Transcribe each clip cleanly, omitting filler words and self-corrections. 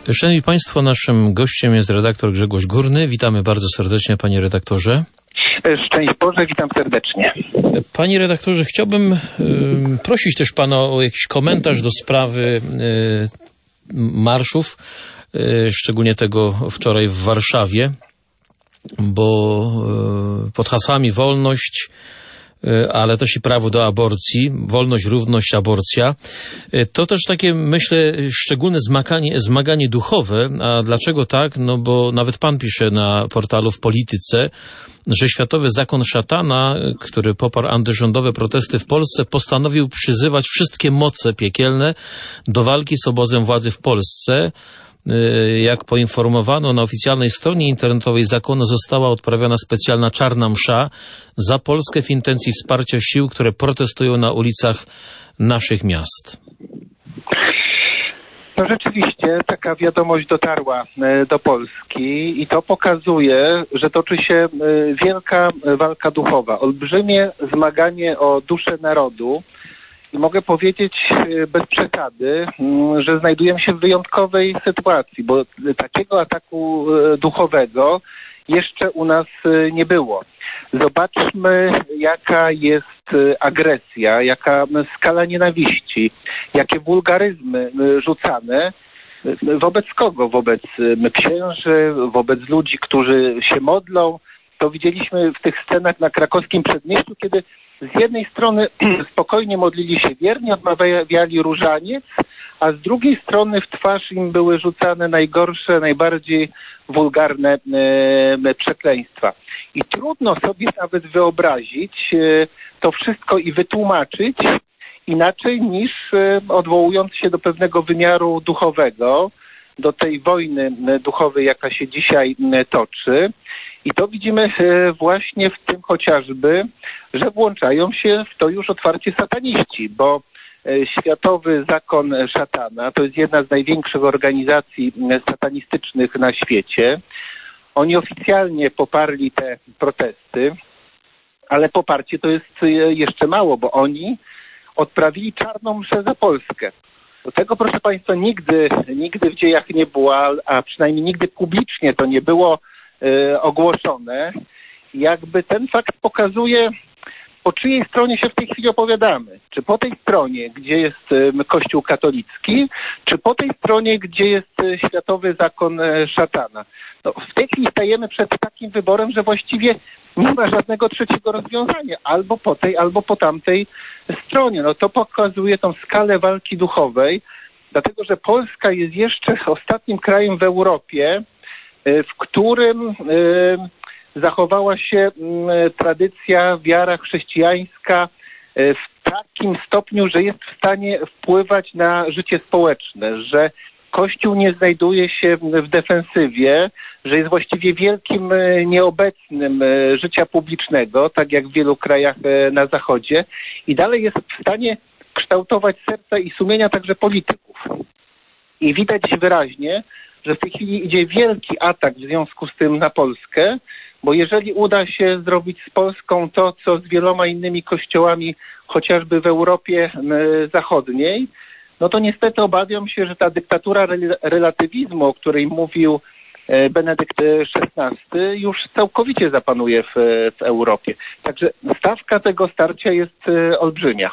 Szanowni Państwo, naszym gościem jest redaktor Grzegorz Górny. Witamy bardzo serdecznie, panie redaktorze. Szczęść Boże, witam serdecznie. Panie redaktorze, chciałbym prosić też pana o jakiś komentarz do sprawy marszów, szczególnie tego wczoraj w Warszawie, bo pod hasłami wolność, ale też i prawo do aborcji, wolność, równość, aborcja. To też takie, myślę, szczególne zmaganie duchowe. A dlaczego tak? No bo nawet pan pisze na portalu W Polityce, że Światowy Zakon Szatana, który poparł antyrządowe protesty w Polsce, postanowił przyzywać wszystkie moce piekielne do walki z obozem władzy w Polsce. Jak poinformowano, na oficjalnej stronie internetowej zakonu została odprawiona specjalna czarna msza za Polskę w intencji wsparcia sił, które protestują na ulicach naszych miast. No rzeczywiście taka wiadomość dotarła do Polski i to pokazuje, że toczy się wielka walka duchowa, olbrzymie zmaganie o duszę narodu. I mogę powiedzieć bez przesady, że znajdujemy się w wyjątkowej sytuacji, bo takiego ataku duchowego jeszcze u nas nie było. Zobaczmy, jaka jest agresja, jaka skala nienawiści, jakie wulgaryzmy rzucane. Wobec kogo? Wobec księży, wobec ludzi, którzy się modlą. To widzieliśmy w tych scenach na krakowskim Przedmieściu, kiedy z jednej strony spokojnie modlili się wierni, odmawiali różaniec, a z drugiej strony w twarz im były rzucane najgorsze, najbardziej wulgarne przekleństwa. I trudno sobie nawet wyobrazić to wszystko i wytłumaczyć inaczej niż odwołując się do pewnego wymiaru duchowego, do tej wojny duchowej, jaka się dzisiaj toczy. I to widzimy właśnie w tym chociażby, że włączają się w to już otwarcie sataniści, bo Światowy Zakon Szatana to jest jedna z największych organizacji satanistycznych na świecie. Oni oficjalnie poparli te protesty, ale poparcie to jest jeszcze mało, bo oni odprawili czarną mszę za Polskę. Do tego, proszę Państwa, nigdy w dziejach nie było, a przynajmniej nigdy publicznie to nie było ogłoszone. Jakby ten fakt pokazuje, po czyjej stronie się w tej chwili opowiadamy. Czy po tej stronie, gdzie jest Kościół katolicki, czy po tej stronie, gdzie jest Światowy Zakon Szatana. No, w tej chwili stajemy przed takim wyborem, że właściwie nie ma żadnego trzeciego rozwiązania. Albo po tej, albo po tamtej stronie. No to pokazuje tą skalę walki duchowej, dlatego że Polska jest jeszcze ostatnim krajem w Europie, w którym zachowała się tradycja, wiara chrześcijańska w takim stopniu, że jest w stanie wpływać na życie społeczne, że Kościół nie znajduje się w defensywie, że jest właściwie wielkim nieobecnym życia publicznego, tak jak w wielu krajach na Zachodzie, i dalej jest w stanie kształtować serca i sumienia także polityków. I widać wyraźnie, że w tej chwili idzie wielki atak w związku z tym na Polskę, bo jeżeli uda się zrobić z Polską to, co z wieloma innymi kościołami, chociażby w Europie Zachodniej, no to niestety obawiam się, że ta dyktatura relatywizmu, o której mówił Benedykt XVI, już całkowicie zapanuje w Europie. Także stawka tego starcia jest olbrzymia.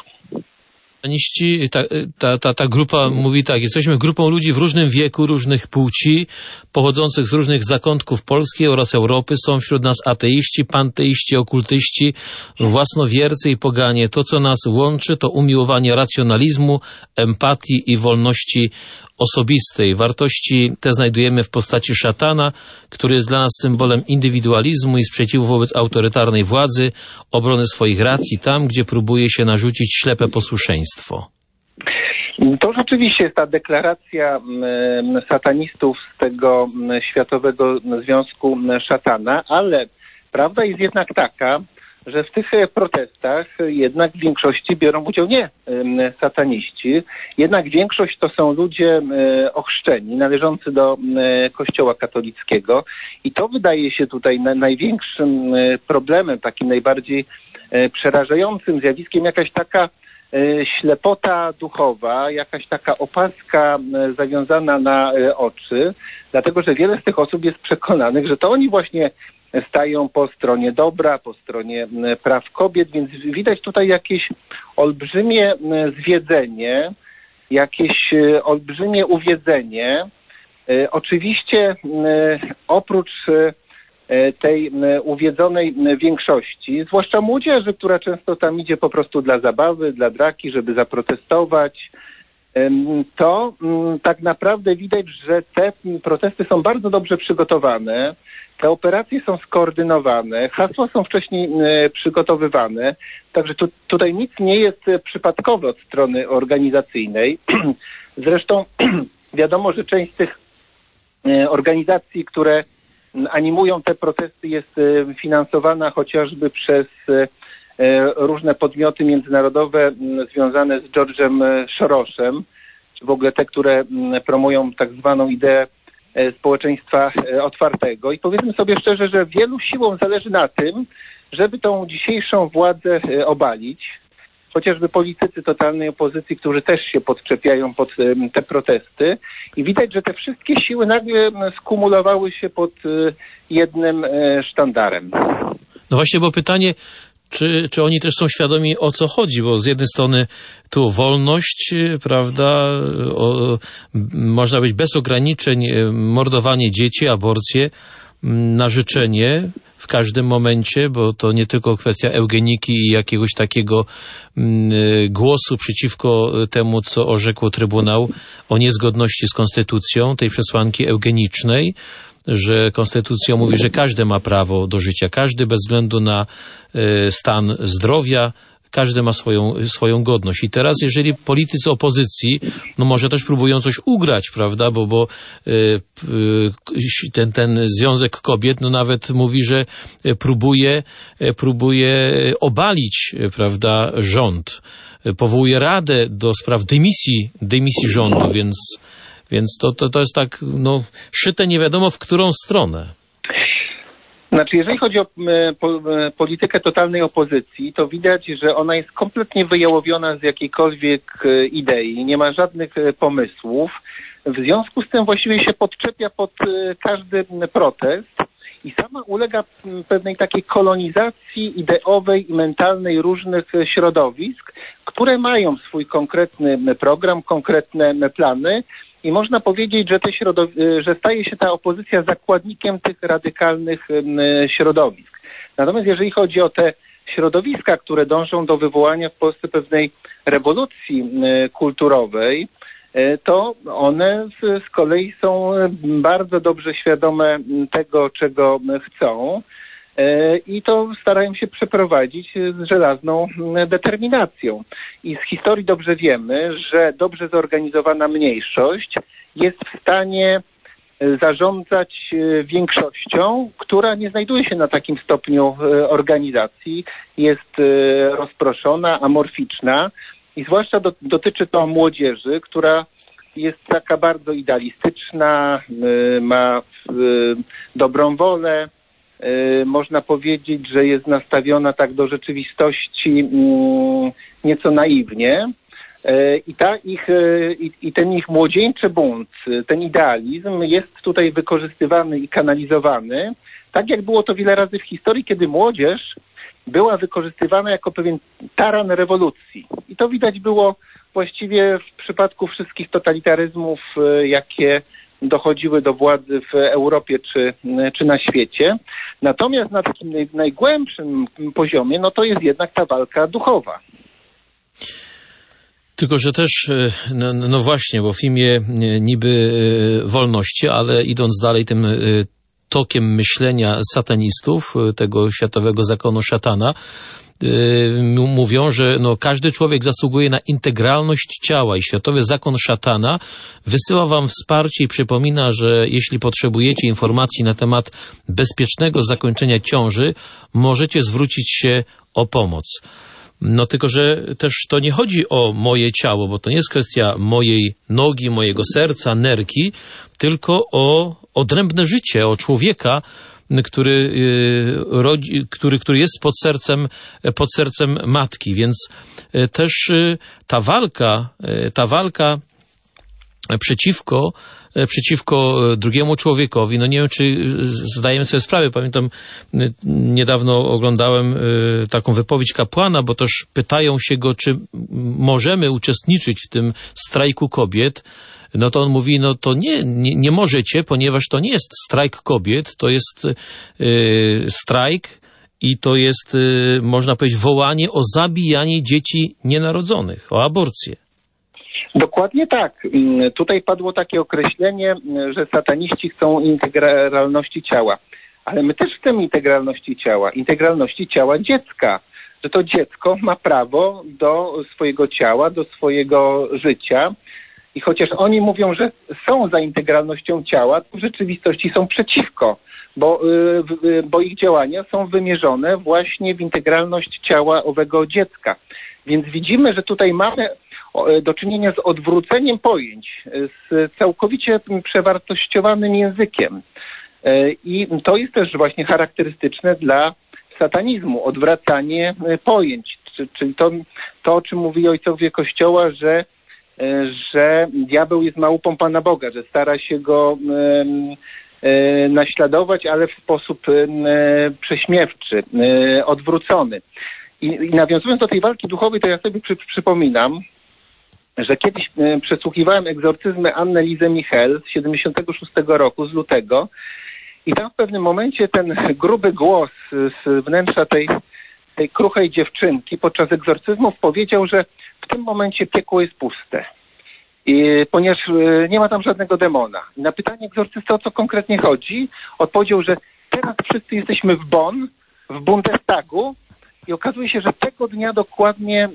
Ta grupa mówi tak: jesteśmy grupą ludzi w różnym wieku, różnych płci, pochodzących z różnych zakątków Polski oraz Europy. Są wśród nas ateiści, panteiści, okultyści, własnowiercy i poganie. To, co nas łączy, to umiłowanie racjonalizmu, empatii i wolności osobistej. Wartości te znajdujemy w postaci szatana, który jest dla nas symbolem indywidualizmu i sprzeciwu wobec autorytarnej władzy, obrony swoich racji tam, gdzie próbuje się narzucić ślepe posłuszeństwo. To rzeczywiście jest ta deklaracja satanistów z tego Światowego Związku Szatana, ale prawda jest jednak taka, że w tych protestach jednak w większości biorą udział nie sataniści, jednak większość to są ludzie ochrzczeni, należący do Kościoła katolickiego, i to wydaje się tutaj największym problemem, takim najbardziej przerażającym zjawiskiem, jakaś taka ślepota duchowa, jakaś taka opaska zawiązana na oczy, dlatego że wiele z tych osób jest przekonanych, że to oni właśnie stają po stronie dobra, po stronie praw kobiet, więc widać tutaj jakieś olbrzymie zwiedzenie, jakieś olbrzymie uwiedzenie. Oczywiście oprócz tej uwiedzonej większości, zwłaszcza młodzieży, która często tam idzie po prostu dla zabawy, dla draki, żeby zaprotestować, to tak naprawdę widać, że te protesty są bardzo dobrze przygotowane, te operacje są skoordynowane, hasła są wcześniej przygotowywane, także tutaj nic nie jest przypadkowe od strony organizacyjnej. Zresztą wiadomo, że część z tych organizacji, które animują te protesty, jest finansowana chociażby przez różne podmioty międzynarodowe związane z George'em Sorosem, czy w ogóle te, które promują tak zwaną ideę społeczeństwa otwartego. I powiedzmy sobie szczerze, że wielu siłom zależy na tym, żeby tą dzisiejszą władzę obalić. Chociażby politycy totalnej opozycji, którzy też się podczepiają pod te protesty. I widać, że te wszystkie siły nagle skumulowały się pod jednym sztandarem. No właśnie, bo pytanie, czy oni też są świadomi, o co chodzi, bo z jednej strony tu wolność, prawda, można być bez ograniczeń, mordowanie dzieci, aborcje na życzenie w każdym momencie, bo to nie tylko kwestia eugeniki i jakiegoś takiego głosu przeciwko temu, co orzekł Trybunał o niezgodności z konstytucją, tej przesłanki eugenicznej, że konstytucja mówi, że każdy ma prawo do życia, każdy bez względu na stan zdrowia, każdy ma swoją godność. I teraz, jeżeli politycy opozycji, no może też próbują coś ugrać, prawda, bo ten Związek Kobiet, no nawet mówi, że próbuje obalić, prawda, rząd. Powołuje radę do spraw dymisji rządu, więc to jest tak, no, szyte nie wiadomo w którą stronę. Znaczy, jeżeli chodzi o politykę totalnej opozycji, to widać, że ona jest kompletnie wyjałowiona z jakiejkolwiek idei, nie ma żadnych pomysłów. W związku z tym właściwie się podczepia pod każdy protest i sama ulega pewnej takiej kolonizacji ideowej i mentalnej różnych środowisk, które mają swój konkretny program, konkretne plany. I można powiedzieć, że staje się ta opozycja zakładnikiem tych radykalnych środowisk. Natomiast jeżeli chodzi o te środowiska, które dążą do wywołania w Polsce pewnej rewolucji kulturowej, to one z kolei są bardzo dobrze świadome tego, czego chcą i to starają się przeprowadzić z żelazną determinacją. I z historii dobrze wiemy, że dobrze zorganizowana mniejszość jest w stanie zarządzać większością, która nie znajduje się na takim stopniu organizacji, jest rozproszona, amorficzna i zwłaszcza dotyczy to młodzieży, która jest taka bardzo idealistyczna, ma dobrą wolę. Można powiedzieć, że jest nastawiona tak do rzeczywistości nieco naiwnie i ten ich młodzieńczy bunt, ten idealizm jest tutaj wykorzystywany i kanalizowany, tak jak było to wiele razy w historii, kiedy młodzież była wykorzystywana jako pewien taran rewolucji. I to widać było właściwie w przypadku wszystkich totalitaryzmów, jakie dochodziły do władzy w Europie czy na świecie. Natomiast na takim najgłębszym poziomie, no to jest jednak ta walka duchowa. Tylko że też, no właśnie, bo w imię niby wolności, ale idąc dalej tym tokiem myślenia satanistów, tego światowego zakonu szatana, mówią, że no, każdy człowiek zasługuje na integralność ciała i światowy zakon szatana wysyła wam wsparcie i przypomina, że jeśli potrzebujecie informacji na temat bezpiecznego zakończenia ciąży, możecie zwrócić się o pomoc. No tylko, że też to nie chodzi o moje ciało, bo to nie jest kwestia mojej nogi, mojego serca, nerki, tylko o odrębne życie, o człowieka, który jest pod sercem matki. Więc też ta walka przeciwko drugiemu człowiekowi. No nie wiem, czy zdajemy sobie sprawę. Pamiętam, niedawno oglądałem taką wypowiedź kapłana, bo też pytają się go, czy możemy uczestniczyć w tym strajku kobiet. No to on mówi, no to nie możecie, ponieważ to nie jest strajk kobiet, to jest strajk i to jest, można powiedzieć, wołanie o zabijanie dzieci nienarodzonych, o aborcję. Dokładnie tak. Tutaj padło takie określenie, że sataniści chcą integralności ciała. Ale my też chcemy integralności ciała dziecka. Że to dziecko ma prawo do swojego ciała, do swojego życia. I chociaż oni mówią, że są za integralnością ciała, to w rzeczywistości są przeciwko, bo ich działania są wymierzone właśnie w integralność ciała owego dziecka. Więc widzimy, że tutaj mamy do czynienia z odwróceniem pojęć, z całkowicie przewartościowanym językiem. I to jest też właśnie charakterystyczne dla satanizmu, odwracanie pojęć. Czyli to o czym mówili ojcowie Kościoła, że diabeł jest małpą Pana Boga, że stara się go naśladować, ale w sposób prześmiewczy, odwrócony. I nawiązując do tej walki duchowej, to ja sobie przypominam, że kiedyś przesłuchiwałem egzorcyzmy Anny Lizy Michel z 76 roku, z lutego, i tam w pewnym momencie ten gruby głos z wnętrza tej kruchej dziewczynki podczas egzorcyzmów powiedział, że w tym momencie piekło jest puste, ponieważ nie ma tam żadnego demona. I na pytanie egzorcysty, o co konkretnie chodzi, odpowiedział, że teraz wszyscy jesteśmy w Bonn, w Bundestagu, i okazuje się, że tego dnia dokładnie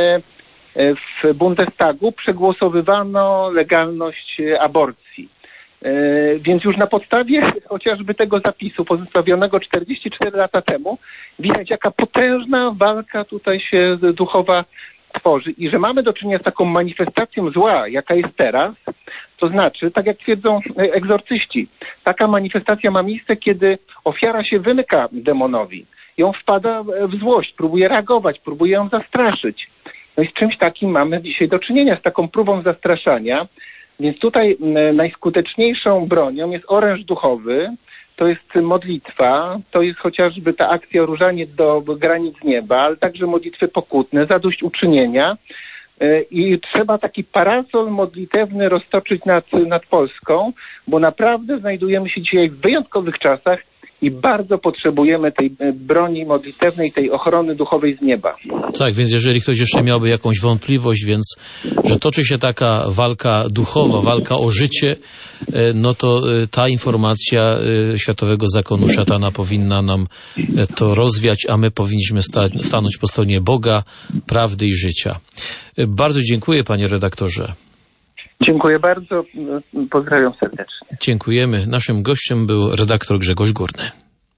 w Bundestagu przegłosowywano legalność aborcji. Więc już na podstawie chociażby tego zapisu pozostawionego 44 lata temu widać, jaka potężna walka tutaj się duchowa tworzy i że mamy do czynienia z taką manifestacją zła, jaka jest teraz. To znaczy, tak jak twierdzą egzorcyści, taka manifestacja ma miejsce, kiedy ofiara się wymyka demonowi i on wpada w złość, próbuje reagować, próbuje ją zastraszyć. No i z czymś takim mamy dzisiaj do czynienia, z taką próbą zastraszania. Więc tutaj najskuteczniejszą bronią jest oręż duchowy, to jest modlitwa, to jest chociażby ta akcja różaniec do granic nieba, ale także modlitwy pokutne, zadośćuczynienia. I trzeba taki parasol modlitewny roztoczyć nad Polską, bo naprawdę znajdujemy się dzisiaj w wyjątkowych czasach i bardzo potrzebujemy tej broni modlitewnej, tej ochrony duchowej z nieba. Tak, więc jeżeli ktoś jeszcze miałby jakąś wątpliwość, że toczy się taka walka duchowa, walka o życie, no to ta informacja Światowego Zakonu Szatana powinna nam to rozwiać, a my powinniśmy stanąć po stronie Boga, prawdy i życia. Bardzo dziękuję, panie redaktorze. Dziękuję bardzo. Pozdrawiam serdecznie. Dziękujemy. Naszym gościem był redaktor Grzegorz Górny.